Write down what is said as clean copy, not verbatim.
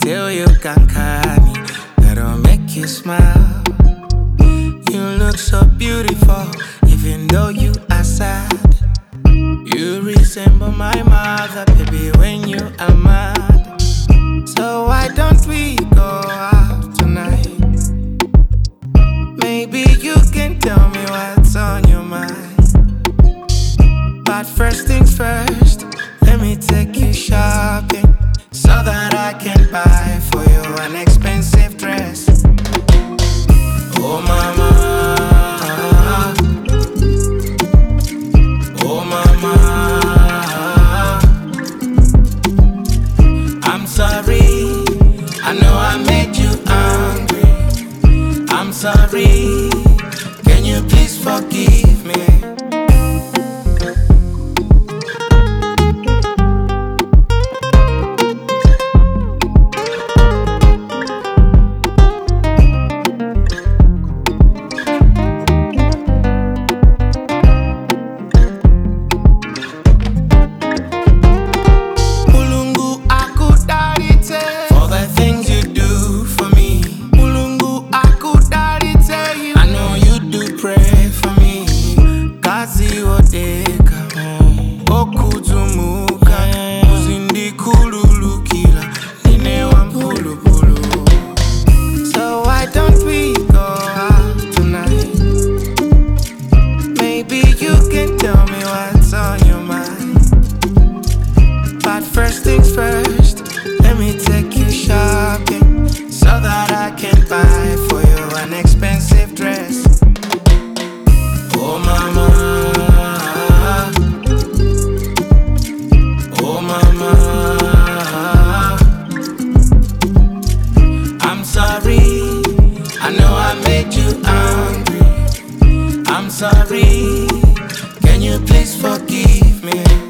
till you kankani, that'll make you smile. You look so beautiful, even though you are sad. You resemble my mother, baby, when you are mad. So why don't we go out tonight? Maybe you can tell me what's on your mind. But first things first, let me take you shopping, so that I can buy for you an expensive dress. Oh mama, oh mama, I'm sorry, I know I made you angry. I'm sorry, can you please forgive me? So why don't we go out tonight? Maybe you can tell me what's on your mind. But first things first, let me take you shopping, so that I can buy for you an expensive dress. Oh mama, oh mama, I'm sorry, I know I made you angry. I'm sorry, can you please forgive me?